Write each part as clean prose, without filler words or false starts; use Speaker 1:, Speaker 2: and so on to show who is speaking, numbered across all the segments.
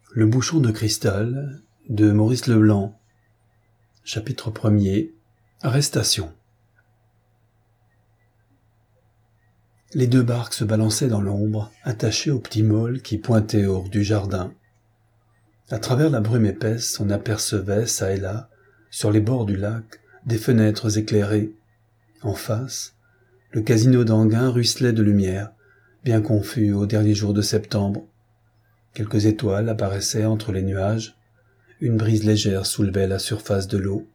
Speaker 1: Le bouchon de cristal de Maurice Leblanc. Chapitre 1er. Arrestation. Les deux barques se balançaient dans l'ombre, attachées au petit môle qui pointait hors du jardin. À travers la brume épaisse, on apercevait, çà et là, sur les bords du lac, des fenêtres éclairées. En face, le casino d'Enghien ruisselait de lumière, bien confus aux derniers jours de septembre. Quelques étoiles apparaissaient entre les nuages. Une brise légère soulevait la surface de l'eau.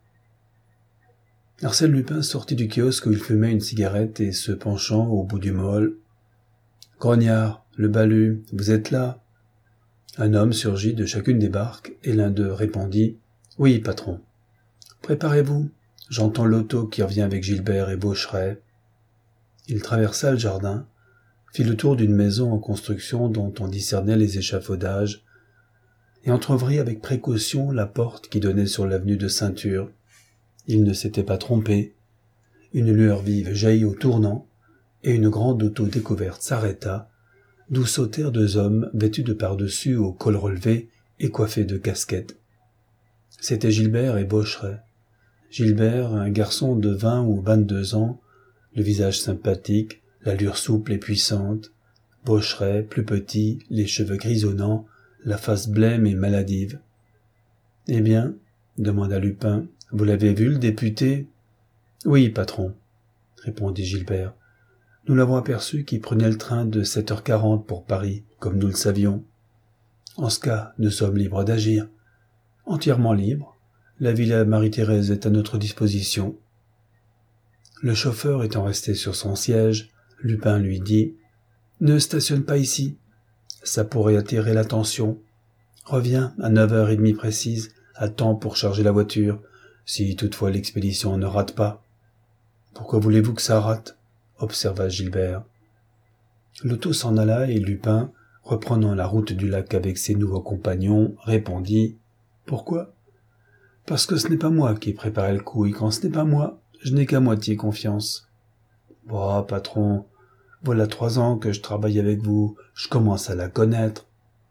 Speaker 1: Arsène Lupin sortit du kiosque où il fumait une cigarette et se penchant au bout du môle. « Grognard, le Balu, vous êtes là ?» Un homme surgit de chacune des barques et l'un d'eux répondit « Oui, patron. »« Préparez-vous, j'entends l'auto qui revient avec Gilbert et Baucheret. » Il traversa le jardin, fit le tour d'une maison en construction dont on discernait les échafaudages, et entr'ouvrit avec précaution la porte qui donnait sur l'avenue de Ceinture. Il ne s'était pas trompé. Une lueur vive jaillit au tournant, et une grande auto découverte s'arrêta, d'où sautèrent deux hommes vêtus de pardessus au col relevé et coiffés de casquettes. C'étaient Gilbert et Baucheret. Gilbert, un garçon de 20 ou 22 ans, le visage sympathique, l'allure souple et puissante. Baucheret, plus petit, les cheveux grisonnants, la face blême et maladive. « Eh bien, demanda Lupin, vous l'avez vu, le député ?»« Oui, patron, » répondit Gilbert. « Nous l'avons aperçu qui prenait le train de 7h40 pour Paris, comme nous le savions. En ce cas, nous sommes libres d'agir. Entièrement libres. La villa Marie-Thérèse est à notre disposition. » Le chauffeur étant resté sur son siège, Lupin lui dit « Ne stationne pas ici. Ça pourrait attirer l'attention. Reviens à 9h30 précise, à temps pour charger la voiture, si toutefois l'expédition ne rate pas. »« Pourquoi voulez-vous que ça rate ?» observa Gilbert. L'auto s'en alla et Lupin, reprenant la route du lac avec ses nouveaux compagnons, répondit « Pourquoi ? Parce que ce n'est pas moi qui ai préparé le coup, et quand ce n'est pas moi, je n'ai qu'à moitié confiance. »« Bah, patron, voilà 3 ans que je travaille avec vous, je commence à la connaître. »«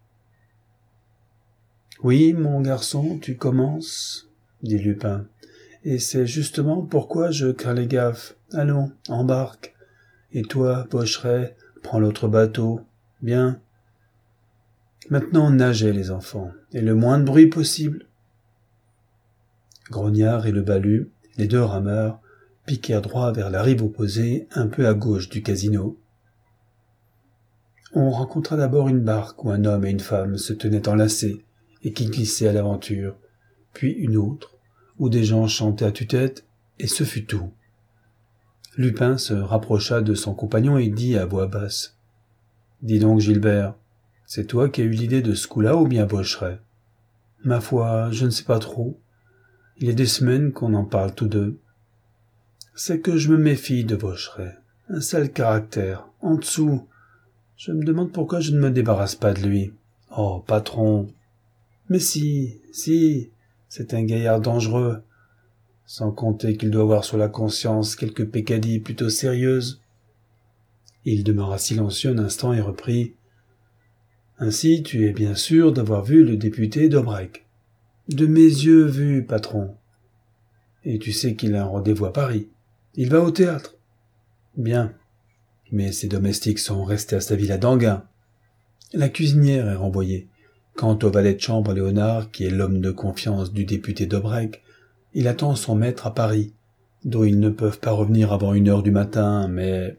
Speaker 1: Oui, mon garçon, tu commences, » dit Lupin, « et c'est justement pourquoi je crains les gaffes. Allons, embarque. Et toi, Baucheret, prends l'autre bateau. Bien. Maintenant, nagez, les enfants, et le moins de bruit possible. » Grognard et le Balu, les deux rameurs, piquèrent droit vers la rive opposée, un peu à gauche du casino. On rencontra d'abord une barque où un homme et une femme se tenaient enlacés et qui glissaient à l'aventure, puis une autre, où des gens chantaient à tue-tête, et ce fut tout. Lupin se rapprocha de son compagnon et dit à voix basse : « Dis donc, Gilbert, c'est toi qui as eu l'idée de ce coup-là ou bien Baucheret ? » ?»« Ma foi, je ne sais pas trop. Il y a des semaines qu'on en parle tous deux. »« C'est que je me méfie de Baucheret. Un sale caractère. En dessous. Je me demande pourquoi je ne me débarrasse pas de lui. Oh, patron. Mais si, c'est un gaillard dangereux. Sans compter qu'il doit avoir sur la conscience quelques peccadilles plutôt sérieuses. » Il demeura silencieux un instant et reprit : « Ainsi, tu es bien sûr d'avoir vu le député d'Aubrec. »« De mes yeux vus, patron. »« Et tu sais qu'il a un rendez-vous à Paris. Il va au théâtre. »« Bien. Mais ses domestiques sont restés à sa villa d'Enghien. La cuisinière est renvoyée. Quant au valet de chambre Léonard, qui est l'homme de confiance du député d'Aubrec, il attend son maître à Paris, d'où ils ne peuvent pas revenir avant 1h du matin, mais...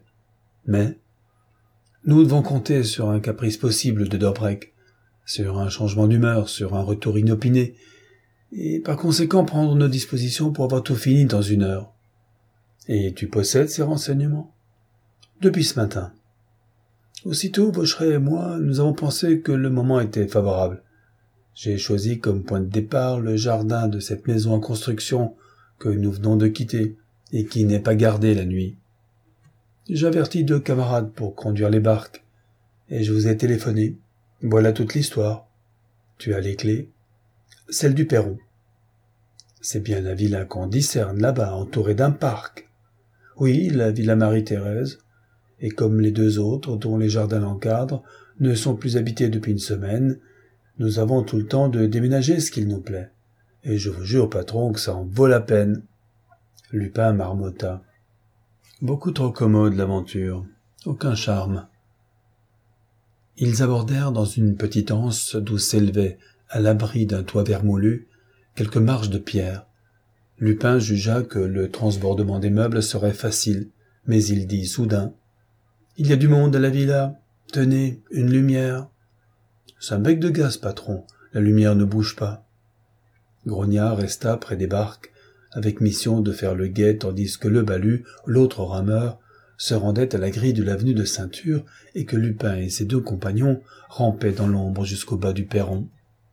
Speaker 1: Nous devons compter sur un caprice possible de d'Aubrec, sur un changement d'humeur, sur un retour inopiné, et par conséquent prendre nos dispositions pour avoir tout fini dans 1 heure. Et tu possèdes ces renseignements ? Depuis ce matin. Aussitôt, Baucheret et moi, nous avons pensé que le moment était favorable. J'ai choisi comme point de départ le jardin de cette maison en construction que nous venons de quitter et qui n'est pas gardée la nuit. J'avertis 2 camarades pour conduire les barques et je vous ai téléphoné. Voilà toute l'histoire. Tu as les clés. Celle du perron. C'est bien la villa qu'on discerne là-bas, entourée d'un parc. Oui, la villa Marie-Thérèse. Et comme les 2 autres, dont les jardins l'encadrent, ne sont plus habités depuis 1 semaine, Nous avons tout le temps de déménager ce qu'il nous plaît. Et je vous jure, patron, que ça en vaut la peine. » Lupin marmotta. Beaucoup trop commode l'aventure. Aucun charme. Ils abordèrent dans une petite anse d'où s'élevaient, à l'abri d'un toit vermoulu, quelques marches de pierre. Lupin jugea que le transbordement des meubles serait facile, mais il dit soudain: « Il y a du monde à la villa. Tenez, une lumière. »« C'est un bec de gaz, patron. La lumière ne bouge pas. » Grognard resta près des barques, avec mission de faire le guet tandis que le Balu, l'autre rameur, se rendait à la grille de l'avenue de Ceinture et que Lupin et ses deux compagnons rampaient dans l'ombre jusqu'au bas du perron.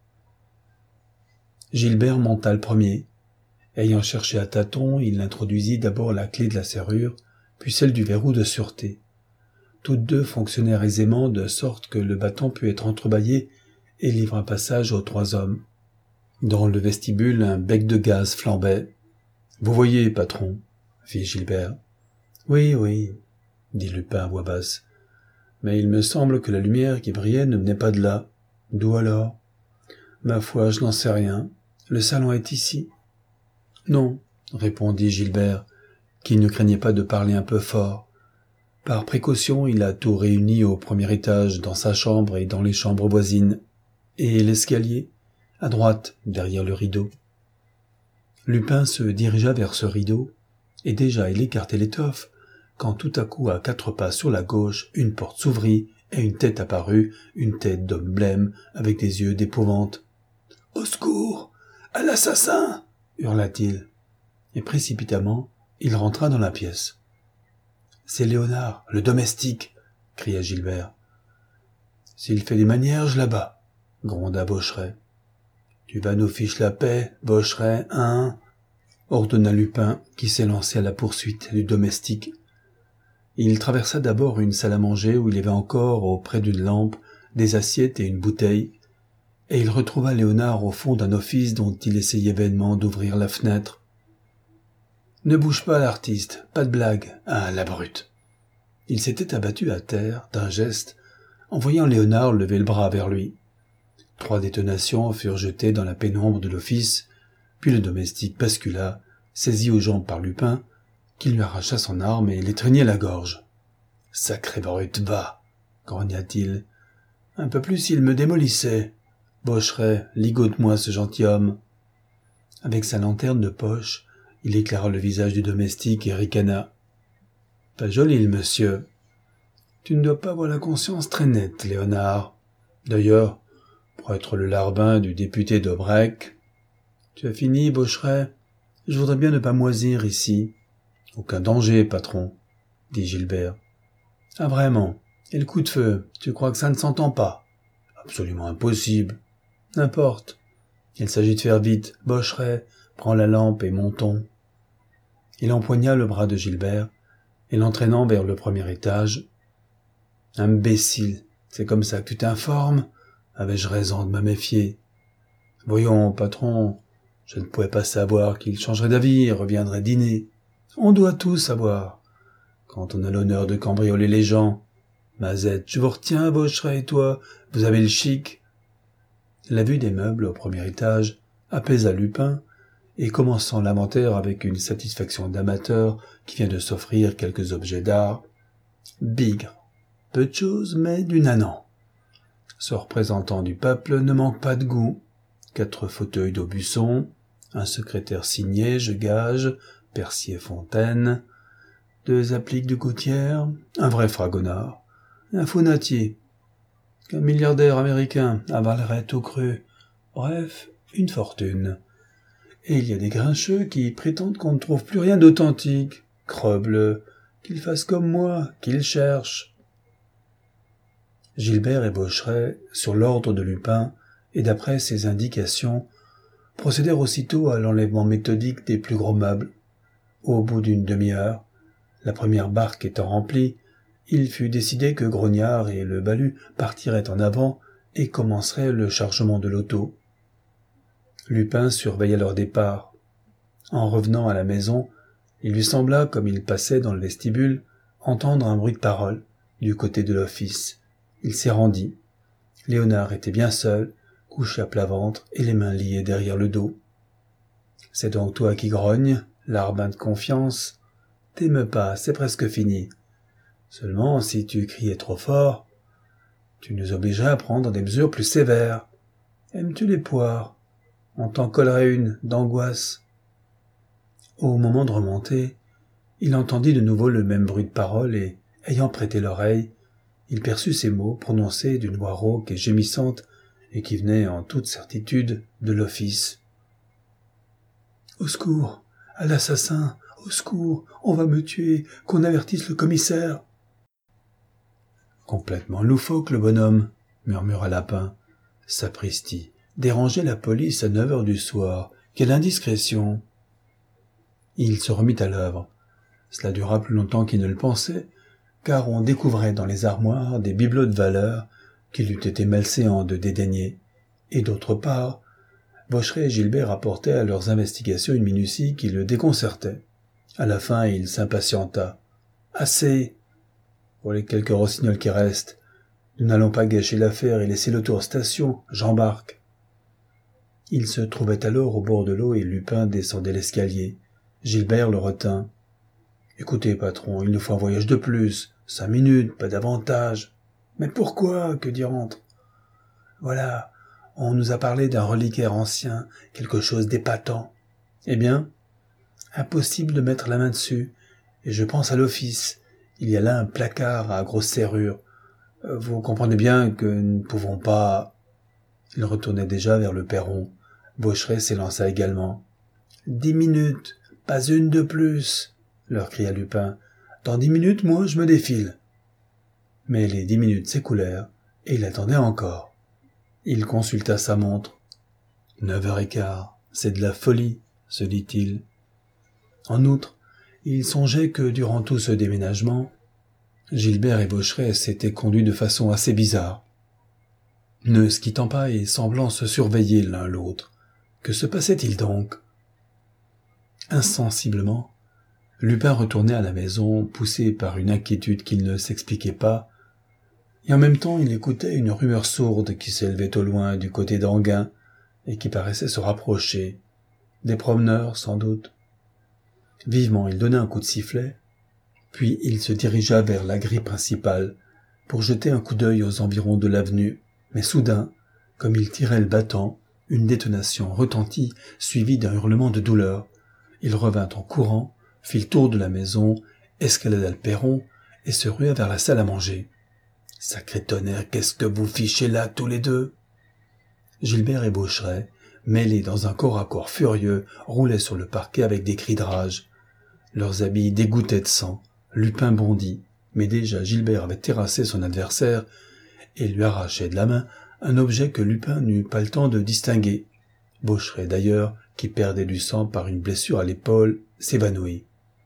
Speaker 1: Gilbert monta le premier. Ayant cherché à tâtons, il introduisit d'abord la clé de la serrure, puis celle du verrou de sûreté. Toutes deux fonctionnèrent aisément de sorte que le battant put être entrebâillé et livra passage aux trois hommes. Dans le vestibule, un bec de gaz flambait. « Vous voyez, patron » fit Gilbert. « Oui, oui » dit Lupin à voix basse. « Mais il me semble que la lumière qui brillait ne venait pas de là. D'où alors ? Ma foi, je n'en sais rien. Le salon est ici. » « Non » répondit Gilbert, qui ne craignait pas de parler un peu fort. Par précaution, il a tout réuni au premier étage, dans sa chambre et dans les chambres voisines. Et l'escalier ? À droite, derrière le rideau. Lupin se dirigea vers ce rideau, et déjà il écartait l'étoffe, quand tout à coup, à 4 pas sur la gauche, une porte s'ouvrit, et une tête apparut, une tête d'homme blême, avec des yeux d'épouvante. « Au secours ! À l'assassin !» hurla-t-il, et précipitamment, il rentra dans la pièce. « C'est Léonard, le domestique !» cria Gilbert. « S'il fait des manières, je l'abats !» gronda Baucheray. « Tu vas nous fiche la paix, Baucheray, hein ?» ordonna Lupin, qui s'élançait à la poursuite du domestique. Il traversa d'abord une salle à manger où il y avait encore, auprès d'une lampe, des assiettes et une bouteille, et il retrouva Léonard au fond d'un office dont il essayait vainement d'ouvrir la fenêtre. « Ne bouge pas, l'artiste, pas de blague, ah, la brute !» Il s'était abattu à terre, d'un geste, en voyant Léonard lever le bras vers lui. 3 détonations furent jetées dans la pénombre de l'office, puis le domestique bascula, saisi aux jambes par Lupin, qui lui arracha son arme et l'étreignit à la gorge. « Sacré brute, va !» grogna-t-il. « Un peu plus il me démolissait. Baucheray, ligote-moi ce gentilhomme. » Avec sa lanterne de poche, il éclaira le visage du domestique et ricana. « Pas joli, le monsieur. Tu ne dois pas avoir la conscience très nette, Léonard. D'ailleurs, pour être le larbin du député d'Aubrec. Tu as fini, Baucheray ? Je voudrais bien ne pas moisir ici. »« Aucun danger, patron, » dit Gilbert. « Ah, vraiment ? Et le coup de feu, tu crois que ça ne s'entend pas ? Absolument impossible. N'importe. Il s'agit de faire vite. Baucheray, prends la lampe et montons. » Il empoigna le bras de Gilbert et l'entraînant vers le premier étage. « Imbécile, c'est comme ça que tu t'informes ? Avais-je raison de me méfier ? Voyons, patron, je ne pouvais pas savoir qu'il changerait d'avis et reviendrait dîner. On doit tout savoir. Quand on a l'honneur de cambrioler les gens. Mazette, je vous retiens, Baucheray et toi, vous avez le chic. » La vue des meubles au premier étage apaisa Lupin, et commençant l'inventaire avec une satisfaction d'amateur qui vient de s'offrir quelques objets d'art. Bigre. Peu de choses, mais du nanan. Ce représentant du peuple ne manque pas de goût. 4 fauteuils d'Aubusson, un secrétaire signé, je gage, Percier-Fontaine, 2 appliques de Gautière, un vrai fragonard, un faunatier, qu'un milliardaire américain avalerait tout cru. Bref, une fortune. Et il y a des grincheux qui prétendent qu'on ne trouve plus rien d'authentique. Crebleu, qu'ils fassent comme moi, qu'ils cherchent. Gilbert et Baucheray, sur l'ordre de Lupin, et d'après ses indications, procédèrent aussitôt à l'enlèvement méthodique des plus gros meubles. Au bout d'une demi-heure, la première barque étant remplie, il fut décidé que Grognard et le Balu partiraient en avant et commenceraient le chargement de l'auto. Lupin surveilla leur départ. En revenant à la maison, il lui sembla, comme il passait dans le vestibule, entendre un bruit de parole du côté de l'office. Il s'y rendit. Léonard était bien seul, couché à plat ventre et les mains liées derrière le dos. « C'est donc toi qui grognes, larbin de confiance. T'aimes pas, c'est presque fini. Seulement, si tu criais trop fort, tu nous obligerais à prendre des mesures plus sévères. Aimes-tu les poires? On t'en collerait une, d'angoisse. » Au moment de remonter, il entendit de nouveau le même bruit de paroles et, ayant prêté l'oreille, il perçut ces mots prononcés d'une voix rauque et gémissante et qui venaient en toute certitude de l'office. « Au secours! À l'assassin! Au secours! On va me tuer! Qu'on avertisse le commissaire !» « Complètement loufoque, le bonhomme !» murmura Lapin. « Sapristi! Déranger la police à 9 heures du soir! Quelle indiscrétion !» Il se remit à l'œuvre. Cela dura plus longtemps qu'il ne le pensait, car on découvrait dans les armoires des bibelots de valeur qu'il eût été malséant de dédaigner, et d'autre part, Bocheret et Gilbert apportaient à leurs investigations une minutie qui le déconcertait. À la fin, il s'impatienta. « Assez! Pour les quelques rossignols qui restent, nous n'allons pas gâcher l'affaire et laisser le tour station, j'embarque. » Il se trouvait alors au bord de l'eau et Lupin descendait l'escalier. Gilbert le retint. « Écoutez, patron, il nous faut un voyage de plus. 5 minutes, pas davantage. »« Mais pourquoi ? Que diront-ils ? » ?»« Voilà, on nous a parlé d'un reliquaire ancien, quelque chose d'épatant. »« Eh bien ? » ?»« Impossible de mettre la main dessus. Et je pense à l'office. Il y a là un placard à grosse serrure. Vous comprenez bien que nous ne pouvons pas... » Il retournait déjà vers le perron. Bocheret s'élança également. « 10 minutes, pas une de plus !» leur cria Lupin. « Dans 10 minutes, moi, je me défile. » Mais les 10 minutes s'écoulèrent, et il attendait encore. Il consulta sa montre. 9h15, c'est de la folie, se dit-il. En outre, il songeait que durant tout ce déménagement, Gilbert et Bocheret s'étaient conduits de façon assez bizarre, ne se quittant pas et semblant se surveiller l'un l'autre. Que se passait-il donc ? Insensiblement, Lupin retournait à la maison, poussé par une inquiétude qu'il ne s'expliquait pas, et en même temps il écoutait une rumeur sourde qui s'élevait au loin du côté d'Enghien et qui paraissait se rapprocher. Des promeneurs, sans doute. Vivement, il donna un coup de sifflet, puis il se dirigea vers la grille principale pour jeter un coup d'œil aux environs de l'avenue, mais soudain, comme il tirait le battant, une détonation retentit, suivie d'un hurlement de douleur. Il revint en courant, fit le tour de la maison, escalada le perron et se rua vers la salle à manger. « Sacré tonnerre, qu'est-ce que vous fichez là, tous les deux ?» Gilbert et Bocheret, mêlés dans un corps à corps furieux, roulaient sur le parquet avec des cris de rage. Leurs habits dégoûtaient de sang. Lupin bondit, mais déjà Gilbert avait terrassé son adversaire et lui arrachait de la main un objet que Lupin n'eut pas le temps de distinguer. Bocheret d'ailleurs, qui perdait du sang par une blessure à l'épaule, s'évanouit.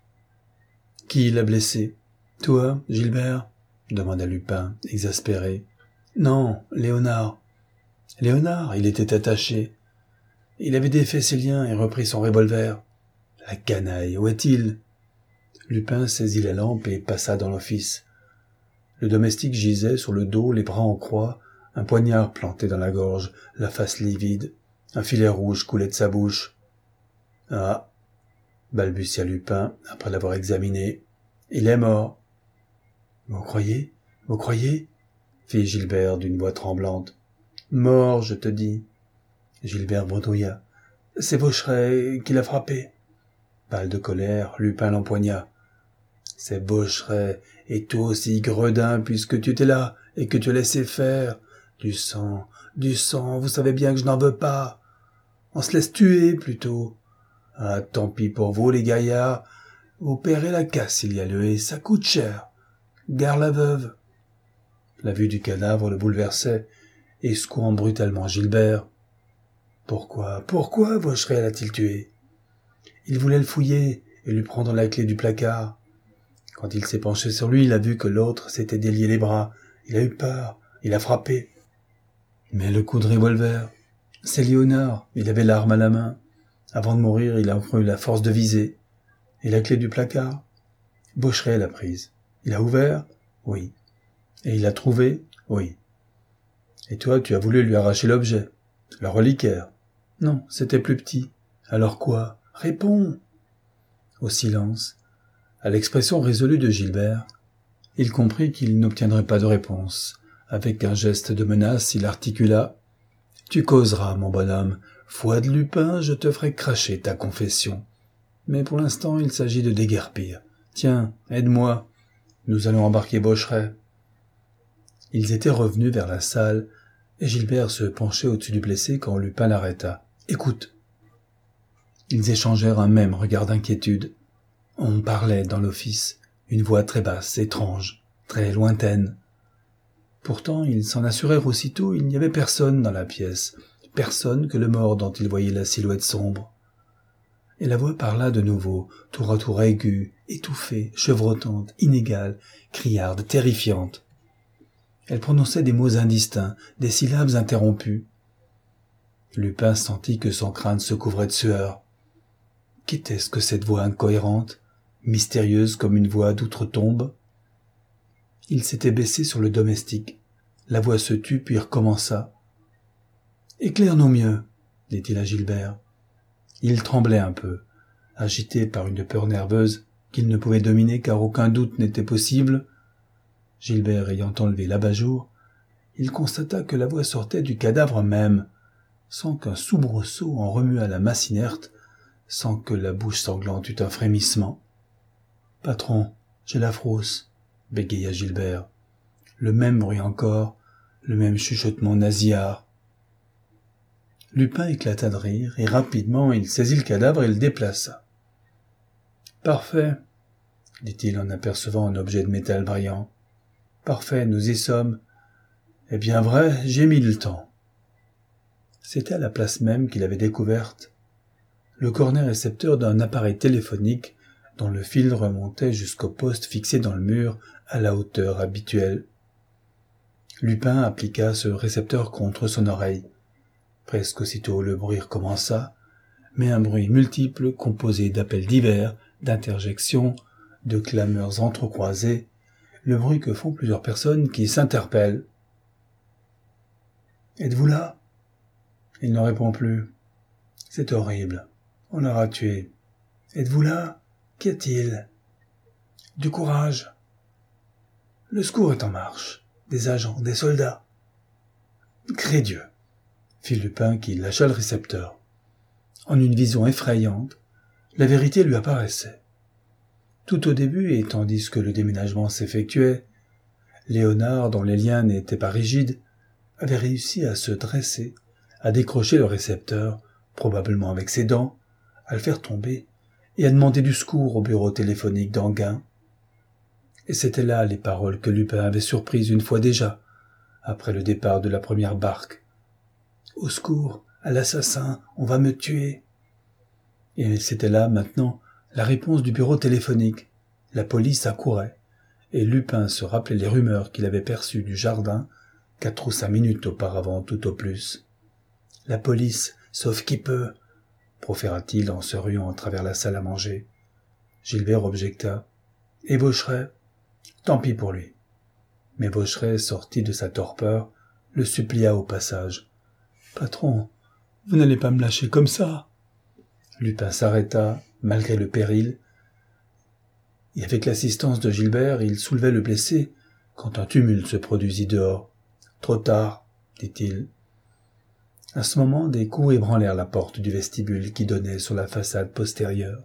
Speaker 1: « Qui l'a blessé ? Toi, Gilbert ?» demanda Lupin, exaspéré. « Non, Léonard. » « Léonard, il était attaché. Il avait défait ses liens et repris son revolver. La canaille, où est-il ?» Lupin saisit la lampe et passa dans l'office. Le domestique gisait sur le dos, les bras en croix, un poignard planté dans la gorge, la face livide. Un filet rouge coulait de sa bouche. « Ah !» balbutia Lupin, après l'avoir examiné. « Il est mort. »« Vous croyez ? Vous croyez ?» fit Gilbert d'une voix tremblante. « Mort, je te dis. » Gilbert bredouilla. « C'est Bocheret qui l'a frappé. » Pâle de colère, Lupin l'empoigna. « C'est Bocheret, et toi aussi, gredin, puisque tu étais là et que tu as laissé faire. Du sang, vous savez bien que je n'en veux pas. On se laisse tuer, plutôt. Ah, tant pis pour vous, les gaillards. Vous paierez la casse s'il y a lieu, et ça coûte cher. Gare la veuve. » La vue du cadavre le bouleversait, et secouant brutalement Gilbert. « Pourquoi Bocheret l'a-t-il tué ? Il voulait le fouiller et lui prendre la clé du placard. Quand il s'est penché sur lui, il a vu que l'autre s'était délié les bras. Il a eu peur, il a frappé. Mais le coup de revolver, c'est Léonard, il avait l'arme à la main. Avant de mourir, il a cru la force de viser. Et la clé du placard ? Bocheret l'a prise. Il a ouvert ? Oui. Et il l'a trouvée ? Oui. Et toi, tu as voulu lui arracher l'objet. Le reliquaire. Non, c'était plus petit. Alors quoi? Réponds! Au silence, à l'expression résolue de Gilbert, il comprit qu'il n'obtiendrait pas de réponse. Avec un geste de menace, il articula « Tu causeras, mon bonhomme. Foi de Lupin, je te ferai cracher ta confession. Mais pour l'instant, il s'agit de déguerpir. Tiens, aide-moi. Nous allons embarquer Bocheret. » Ils étaient revenus vers la salle, et Gilbert se penchait au-dessus du blessé quand Lupin l'arrêta. « Écoute !» Ils échangèrent un même regard d'inquiétude. On parlait dans l'office, une voix très basse, étrange, très lointaine. Pourtant, ils s'en assurèrent aussitôt, il n'y avait personne dans la pièce, personne que le mort dont ils voyaient la silhouette sombre. Et la voix parla de nouveau, tour à tour aiguë, étouffée, chevrotante, inégale, criarde, terrifiante. Elle prononçait des mots indistincts, des syllabes interrompues. Lupin sentit que son crâne se couvrait de sueur. Qu'était-ce que cette voix incohérente, mystérieuse comme une voix d'outre-tombe? Il s'était baissé sur le domestique. La voix se tut puis recommença. « Éclaire-nous mieux, » dit-il à Gilbert. Il tremblait un peu, agité par une peur nerveuse qu'il ne pouvait dominer car aucun doute n'était possible. Gilbert ayant enlevé l'abat-jour, il constata que la voix sortait du cadavre même, sans qu'un soubresaut en remuât la masse inerte, sans que la bouche sanglante eût un frémissement. « Patron, j'ai la frousse, » bégaya Gilbert. Le même bruit encore, le même chuchotement nasillard. Lupin éclata de rire, et rapidement il saisit le cadavre et le déplaça. « Parfait, » dit-il en apercevant un objet de métal brillant. « Parfait, nous y sommes. Eh bien vrai, j'ai mis le temps. » C'était à la place même qu'il avait découverte le cornet récepteur d'un appareil téléphonique dont le fil remontait jusqu'au poste fixé dans le mur à la hauteur habituelle. Lupin appliqua ce récepteur contre son oreille. Presque aussitôt le bruit recommença, mais un bruit multiple composé d'appels divers, d'interjections, de clameurs entrecroisées, le bruit que font plusieurs personnes qui s'interpellent. « Êtes-vous là ?» Il ne répond plus. « C'est horrible. On l'aura tué. Êtes-vous là? Qu'y a-t-il? » « Du courage. Le secours est en marche. Des agents, des soldats. »« Crée Dieu !» fit Lupin qui lâcha le récepteur. En une vision effrayante, la vérité lui apparaissait. Tout au début, et tandis que le déménagement s'effectuait, Léonard, dont les liens n'étaient pas rigides, avait réussi à se dresser, à décrocher le récepteur, probablement avec ses dents, à le faire tomber et à demander du secours au bureau téléphonique d'Enghien. Et c'étaient là les paroles que Lupin avait surprises une fois déjà, après le départ de la première barque. « Au secours, à l'assassin, on va me tuer !» Et c'était là, maintenant, la réponse du bureau téléphonique. La police accourait, et Lupin se rappelait les rumeurs qu'il avait perçues du jardin 4 ou 5 minutes auparavant tout au plus. « La police, sauf qui peut !» proféra-t-il en se ruant à travers la salle à manger. Gilbert objecta. « Et Bocheret ?» Tant pis pour lui. Mais Bocheret, sorti de sa torpeur, le supplia au passage. « Patron, vous n'allez pas me lâcher comme ça !» Lupin s'arrêta, malgré le péril, et avec l'assistance de Gilbert, il soulevait le blessé, quand un tumulte se produisit dehors. « Trop tard, » dit-il. À ce moment, des coups ébranlèrent la porte du vestibule qui donnait sur la façade postérieure.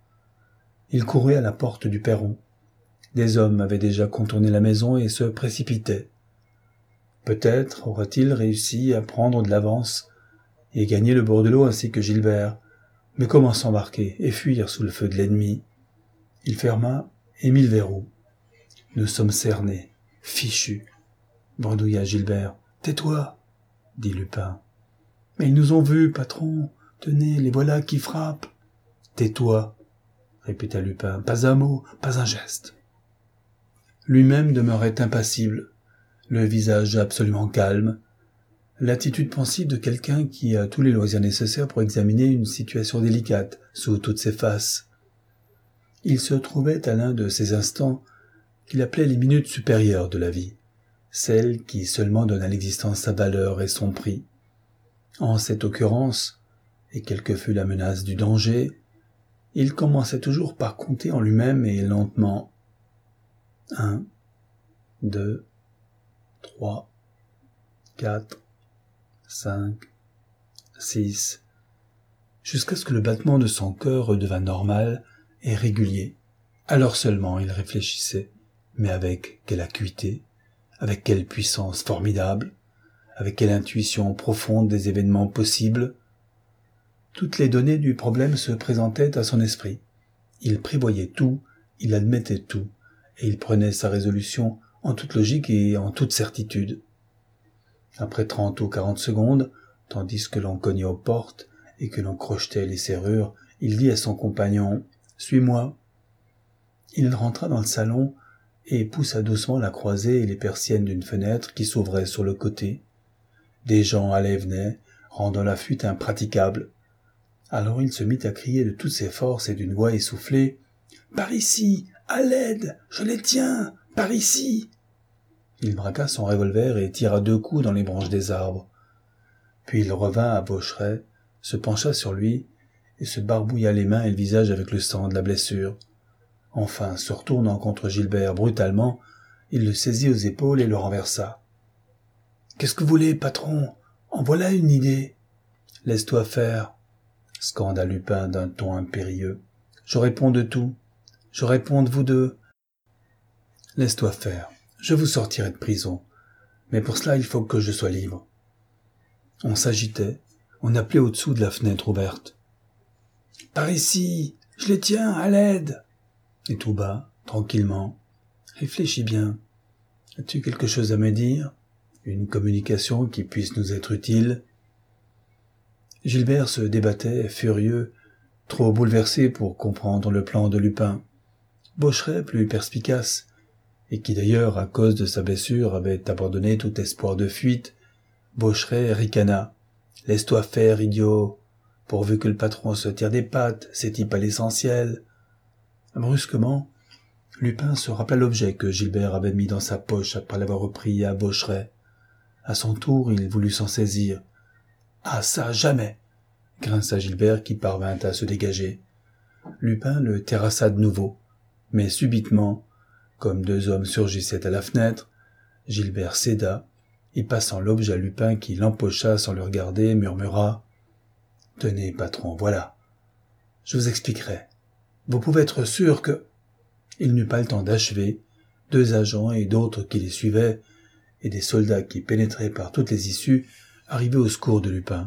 Speaker 1: Il courut à la porte du perron. Des hommes avaient déjà contourné la maison et se précipitaient. Peut-être aurait-il réussi à prendre de l'avance et gagner le bord de l'eau ainsi que Gilbert, mais comment s'embarquer et fuir sous le feu de l'ennemi? Il ferma et mit le verrou. « Nous sommes cernés, fichus !» bredouilla Gilbert. « Tais-toi !» dit Lupin. « Mais ils nous ont vus, patron. Tenez, les voilà qui frappent. »« Tais-toi !» répéta Lupin. « Pas un mot, pas un geste. » Lui-même demeurait impassible, le visage absolument calme, l'attitude pensive de quelqu'un qui a tous les loisirs nécessaires pour examiner une situation délicate sous toutes ses faces. Il se trouvait à l'un de ces instants qu'il appelait les minutes supérieures de la vie, celles qui seulement donnent à l'existence sa valeur et son prix. En cette occurrence, et quelle que fût la menace du danger, il commençait toujours par compter en lui-même et lentement. 1, 2, 3, 4, 5, 6, jusqu'à ce que le battement de son cœur redevint normal et régulier. Alors seulement il réfléchissait, mais avec quelle acuité, avec quelle puissance formidable, avec quelle intuition profonde des événements possibles. Toutes les données du problème se présentaient à son esprit. Il prévoyait tout, il admettait tout, et il prenait sa résolution en toute logique et en toute certitude. Après 30 ou 40 secondes, tandis que l'on cognait aux portes et que l'on crochetait les serrures, il dit à son compagnon « Suis-moi ». Il rentra dans le salon et poussa doucement la croisée et les persiennes d'une fenêtre qui s'ouvrait sur le côté. Des gens allaient et venaient, rendant la fuite impraticable. Alors il se mit à crier de toutes ses forces et d'une voix essoufflée « Par ici, à l'aide, je les tiens, par ici !» Il braqua son revolver et tira 2 coups dans les branches des arbres. Puis il revint à Vaucheray, se pencha sur lui et se barbouilla les mains et le visage avec le sang de la blessure. Enfin, se retournant contre Gilbert brutalement, il le saisit aux épaules et le renversa. « Qu'est-ce que vous voulez, patron ? En voilà une idée !»« Laisse-toi faire !» scanda Lupin d'un ton impérieux. « Je réponds de tout. Je réponds de vous deux. Laisse-toi faire. Je vous sortirai de prison. Mais pour cela, il faut que je sois libre. » On s'agitait. On appelait au-dessous de la fenêtre ouverte. « Par ici, je les tiens, à l'aide !» Et tout bas, tranquillement. « Réfléchis bien. As-tu quelque chose à me dire ? Une communication qui puisse nous être utile ?» Gilbert se débattait, furieux, trop bouleversé pour comprendre le plan de Lupin. Vaucheray, plus perspicace, et qui d'ailleurs, à cause de sa blessure, avait abandonné tout espoir de fuite, Vaucheray ricana. « Laisse-toi faire, idiot. Pourvu que le patron se tire des pattes, c'est-y pas l'essentiel. » Brusquement, Lupin se rappela l'objet que Gilbert avait mis dans sa poche après l'avoir repris à Vaucheray. À son tour, il voulut s'en saisir. « Ah ça, jamais !» grinça Gilbert qui parvint à se dégager. Lupin le terrassa de nouveau, mais subitement, comme 2 hommes surgissaient à la fenêtre, Gilbert céda, et passant l'objet à Lupin qui l'empocha sans le regarder, murmura « Tenez, patron, voilà. Je vous expliquerai. Vous pouvez être sûr que... » Il n'eut pas le temps d'achever. 2 agents et d'autres qui les suivaient, et des soldats qui pénétraient par toutes les issues, arrivaient au secours de Lupin.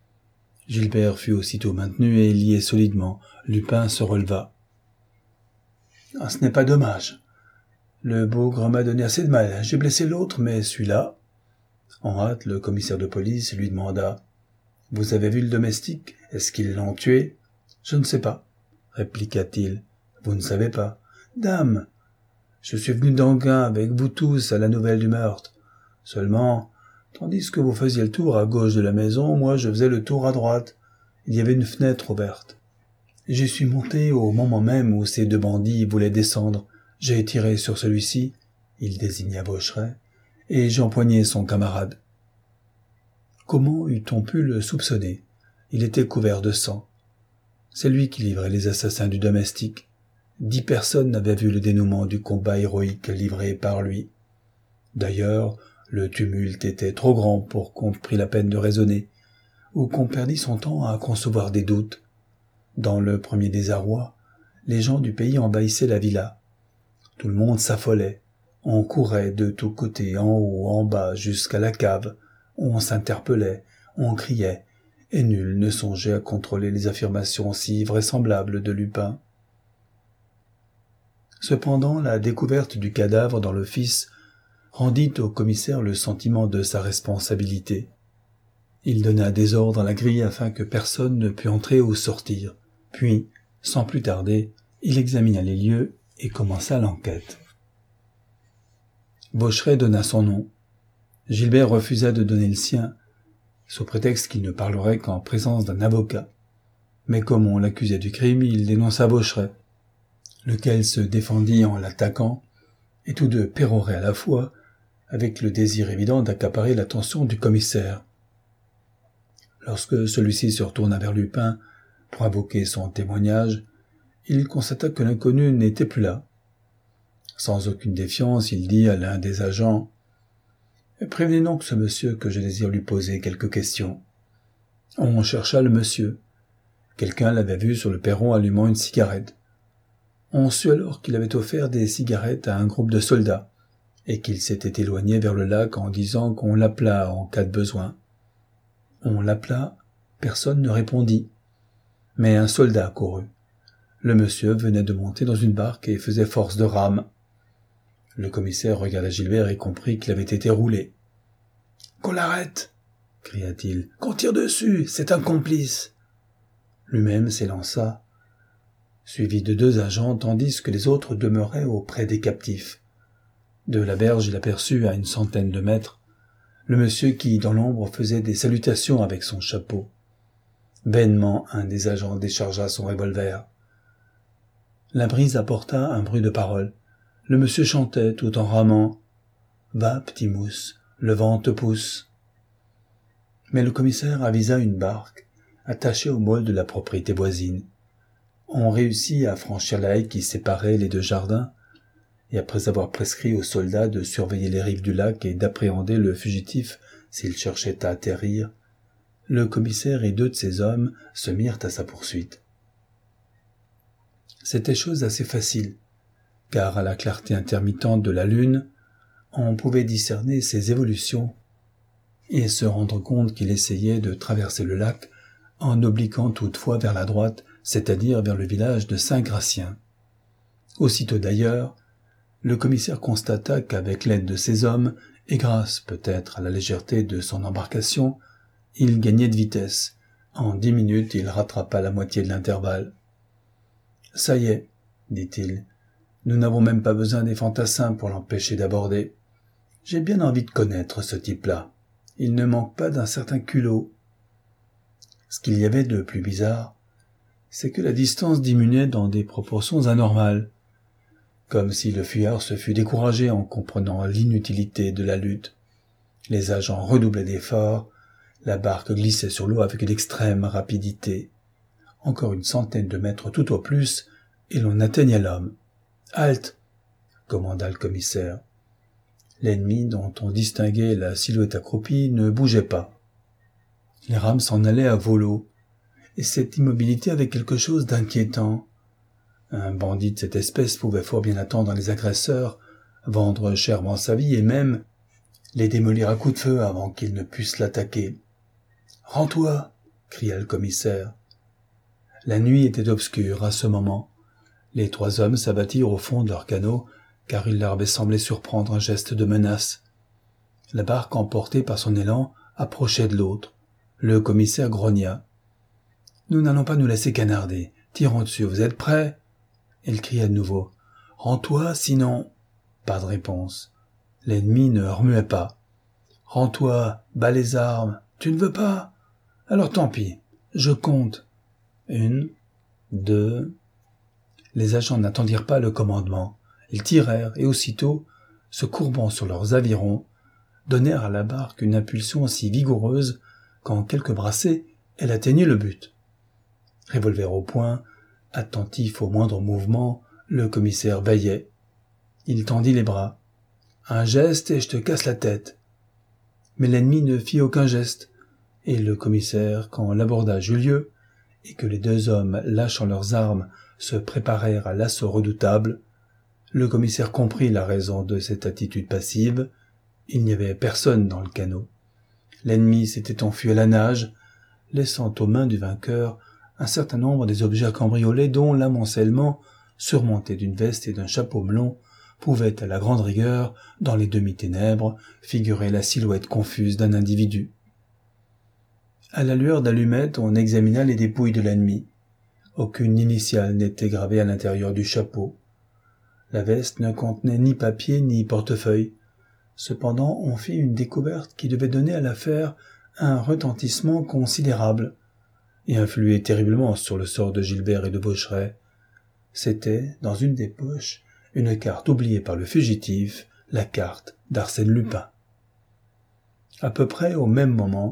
Speaker 1: Gilbert fut aussitôt maintenu et lié solidement. Lupin se releva. « Ah, ce n'est pas dommage. Le bougre m'a donné assez de mal. J'ai blessé l'autre, mais celui-là... » En hâte, le commissaire de police lui demanda « Vous avez vu le domestique ? Est-ce qu'ils l'ont tué ?»« Je ne sais pas, » répliqua-t-il. « Vous ne savez pas ? » « Dame, je suis venu d'Anguin avec vous tous à la nouvelle du meurtre. Seulement, tandis que vous faisiez le tour à gauche de la maison, moi je faisais le tour à droite. Il y avait une fenêtre ouverte. J'y suis monté au moment même où ces 2 bandits voulaient descendre. J'ai tiré sur celui-ci, il désigna Vaucheray, et j'ai empoigné son camarade. Comment eût-on pu le soupçonner ? Il était couvert de sang. C'est lui qui livrait les assassins du domestique. 10 personnes n'avaient vu le dénouement du combat héroïque livré par lui. D'ailleurs, le tumulte était trop grand pour qu'on prît la peine de raisonner, ou qu'on perdît son temps à concevoir des doutes. Dans le premier désarroi, les gens du pays envahissaient la villa. Tout le monde s'affolait. On courait de tous côtés, en haut, en bas, jusqu'à la cave. On s'interpellait, on criait, et nul ne songeait à contrôler les affirmations si vraisemblables de Lupin. Cependant, la découverte du cadavre dans l'office rendit au commissaire le sentiment de sa responsabilité. Il donna des ordres à la grille afin que personne ne pût entrer ou sortir. Puis, sans plus tarder, il examina les lieux et commença l'enquête. Vaucheray donna son nom. Gilbert refusa de donner le sien, sous prétexte qu'il ne parlerait qu'en présence d'un avocat. Mais comme on l'accusait du crime, il dénonça Vaucheray, lequel se défendit en l'attaquant, et tous 2 péroraient à la fois, avec le désir évident d'accaparer l'attention du commissaire. Lorsque celui-ci se retourna vers Lupin pour invoquer son témoignage, il constata que l'inconnu n'était plus là. Sans aucune défiance, il dit à l'un des agents « Prévenez donc ce monsieur que je désire lui poser quelques questions. » On chercha le monsieur. Quelqu'un l'avait vu sur le perron allumant une cigarette. On sut alors qu'il avait offert des cigarettes à un groupe de soldats et qu'il s'était éloigné vers le lac en disant qu'on l'appelât en cas de besoin. On l'appela, personne ne répondit. Mais un soldat courut. Le monsieur venait de monter dans une barque et faisait force de rame. Le commissaire regarda Gilbert et comprit qu'il avait été roulé. « Qu'on l'arrête !» cria-t-il. « Qu'on tire dessus, c'est un complice !» Lui-même s'élança, suivi de 2 agents, tandis que les autres demeuraient auprès des captifs. De la berge, il aperçut, à une centaine de mètres, le monsieur qui, dans l'ombre, faisait des salutations avec son chapeau. Vainement, un des agents déchargea son revolver. La brise apporta un bruit de parole. Le monsieur chantait tout en ramant. « Va, petit mousse, le vent te pousse. » Mais le commissaire avisa une barque, attachée au môle de la propriété voisine. On réussit à franchir la haie qui séparait les 2 jardins, et après avoir prescrit aux soldats de surveiller les rives du lac et d'appréhender le fugitif s'il cherchait à atterrir, le commissaire et 2 de ses hommes se mirent à sa poursuite. C'était chose assez facile, car à la clarté intermittente de la lune, on pouvait discerner ses évolutions et se rendre compte qu'il essayait de traverser le lac en obliquant toutefois vers la droite, c'est-à-dire vers le village de Saint-Gratien. Aussitôt d'ailleurs, le commissaire constata qu'avec l'aide de ses hommes, et grâce peut-être à la légèreté de son embarcation, il gagnait de vitesse. En 10 minutes, il rattrapa la moitié de l'intervalle. « Ça y est, dit-il, nous n'avons même pas besoin des fantassins pour l'empêcher d'aborder. J'ai bien envie de connaître ce type-là. Il ne manque pas d'un certain culot. » Ce qu'il y avait de plus bizarre, c'est que la distance diminuait dans des proportions anormales, comme si le fuyard se fût découragé en comprenant l'inutilité de la lutte. Les agents redoublaient d'efforts, la barque glissait sur l'eau avec une extrême rapidité. Encore une centaine de mètres tout au plus, et l'on atteignait l'homme. « Halte !» commanda le commissaire. L'ennemi, dont on distinguait la silhouette accroupie, ne bougeait pas. Les rames s'en allaient à volo, et cette immobilité avait quelque chose d'inquiétant. Un bandit de cette espèce pouvait fort bien attendre les agresseurs, vendre chèrement sa vie et même les démolir à coups de feu avant qu'ils ne puissent l'attaquer. « Rends-toi !» cria le commissaire. La nuit était obscure à ce moment. Les 3 hommes s'abattirent au fond de leur canot, car il leur avait semblé surprendre un geste de menace. La barque, emportée par son élan, approchait de l'autre. Le commissaire grogna. « Nous n'allons pas nous laisser canarder. Tirons dessus, vous êtes prêts ?» Il cria de nouveau. « Rends-toi, sinon... » Pas de réponse. L'ennemi ne remuait pas. « Rends-toi, bats les armes. Tu ne veux pas? Alors tant pis, je compte. 1, 2... » Les agents n'attendirent pas le commandement. Ils tirèrent et aussitôt, se courbant sur leurs avirons, donnèrent à la barque une impulsion si vigoureuse qu'en quelques brassées, elle atteignit le but. Revolver au poing, attentif au moindre mouvement, le commissaire veillait. Il tendit les bras. « Un geste et je te casse la tête. » Mais l'ennemi ne fit aucun geste, et le commissaire, quand l'abordage eut lieu, et que les 2 hommes, lâchant leurs armes, se préparèrent à l'assaut redoutable, le commissaire comprit la raison de cette attitude passive. Il n'y avait personne dans le canot. L'ennemi s'était enfui à la nage, laissant aux mains du vainqueur un certain nombre des objets à cambrioler dont l'amoncellement, surmonté d'une veste et d'un chapeau melon, pouvait, à la grande rigueur, dans les demi-ténèbres, figurer la silhouette confuse d'un individu. À la lueur d'allumettes, on examina les dépouilles de l'ennemi. Aucune initiale n'était gravée à l'intérieur du chapeau. La veste ne contenait ni papier ni portefeuille. Cependant, on fit une découverte qui devait donner à l'affaire un retentissement considérable et influer terriblement sur le sort de Gilbert et de Baucheray. C'était, dans une des poches, une carte oubliée par le fugitif, la carte d'Arsène Lupin. À peu près au même moment,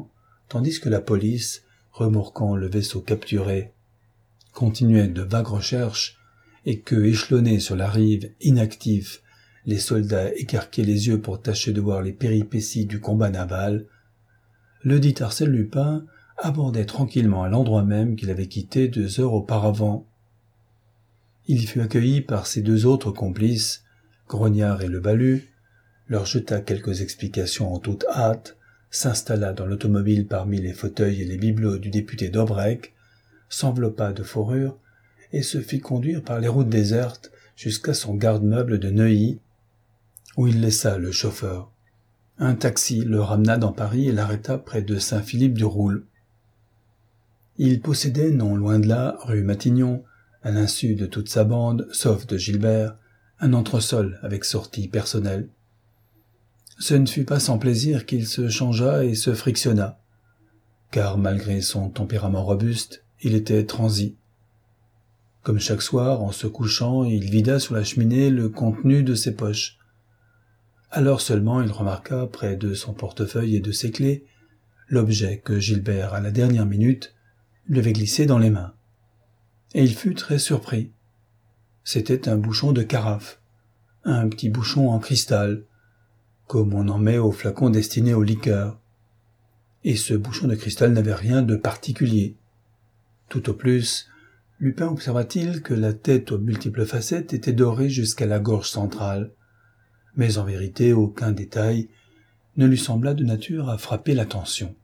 Speaker 1: tandis que la police, remorquant le vaisseau capturé, continuait de vagues recherches et que, échelonnés sur la rive, inactifs, les soldats écarquaient les yeux pour tâcher de voir les péripéties du combat naval, le dit Arsène Lupin abordait tranquillement à l'endroit même qu'il avait quitté 2 heures auparavant. Il fut accueilli par ses 2 autres complices, Grognard et Le Balu, leur jeta quelques explications en toute hâte, s'installa dans l'automobile parmi les fauteuils et les bibelots du député d'Aubrec, s'enveloppa de fourrure et se fit conduire par les routes désertes jusqu'à son garde-meuble de Neuilly, où il laissa le chauffeur. Un taxi le ramena dans Paris et l'arrêta près de Saint-Philippe-du-Roule. Il possédait, non loin de là, rue Matignon, à l'insu de toute sa bande, sauf de Gilbert, un entresol avec sortie personnelle. Ce ne fut pas sans plaisir qu'il se changea et se frictionna, car malgré son tempérament robuste, il était transi. Comme chaque soir, en se couchant, il vida sur la cheminée le contenu de ses poches. Alors seulement il remarqua, près de son portefeuille et de ses clés, l'objet que Gilbert, à la dernière minute, lui avait glissé dans les mains. Et il fut très surpris. C'était un bouchon de carafe, un petit bouchon en cristal, comme on en met au flacon destiné aux liqueurs. Et ce bouchon de cristal n'avait rien de particulier. Tout au plus, Lupin observa-t-il que la tête aux multiples facettes était dorée jusqu'à la gorge centrale, mais en vérité aucun détail ne lui sembla de nature à frapper l'attention.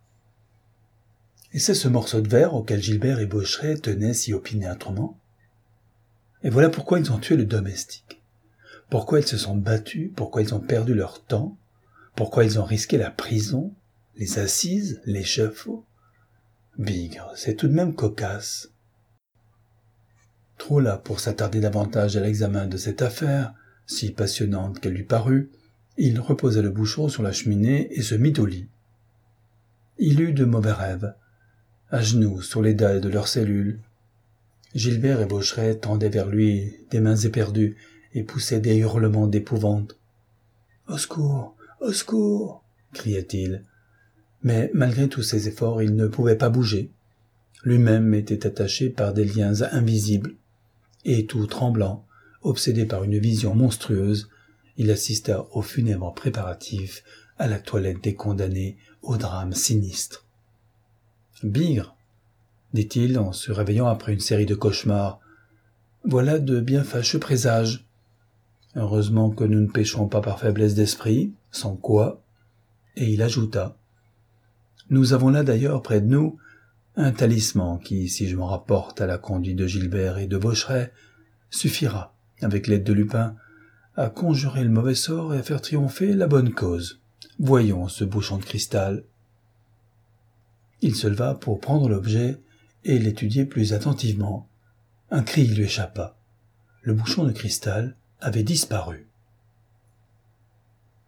Speaker 1: Et c'est ce morceau de verre auquel Gilbert et Baucheray tenaient si opiniâtrement. Et voilà pourquoi ils ont tué le domestique. Pourquoi ils se sont battus, pourquoi ils ont perdu leur temps, pourquoi ils ont risqué la prison, les assises, l'échafaud. Bigre, c'est tout de même cocasse. Trop là pour s'attarder davantage à l'examen de cette affaire, si passionnante qu'elle lui parut, il reposa le bouchon sur la cheminée et se mit au lit. Il eut de mauvais rêves, à genoux sur les dalles de leur cellule. Gilbert et Baucheray tendaient vers lui des mains éperdues et poussaient des hurlements d'épouvante. « Au secours! Au secours !» criait-il. Mais malgré tous ses efforts, il ne pouvait pas bouger. Lui-même était attaché par des liens invisibles. Et tout tremblant, obsédé par une vision monstrueuse, il assista aux funèbres préparatifs, à la toilette des condamnés, au drame sinistre. « Bigre !» dit-il en se réveillant après une série de cauchemars. « Voilà de bien fâcheux présages. Heureusement que nous ne péchons pas par faiblesse d'esprit, sans quoi... » Et il ajouta. « Nous avons là d'ailleurs près de nous un talisman qui, si je m'en rapporte à la conduite de Gilbert et de Baucheray, suffira, avec l'aide de Lupin, à conjurer le mauvais sort et à faire triompher la bonne cause. Voyons ce bouchon de cristal. » Il se leva pour prendre l'objet et l'étudier plus attentivement. Un cri lui échappa. Le bouchon de cristal avait disparu.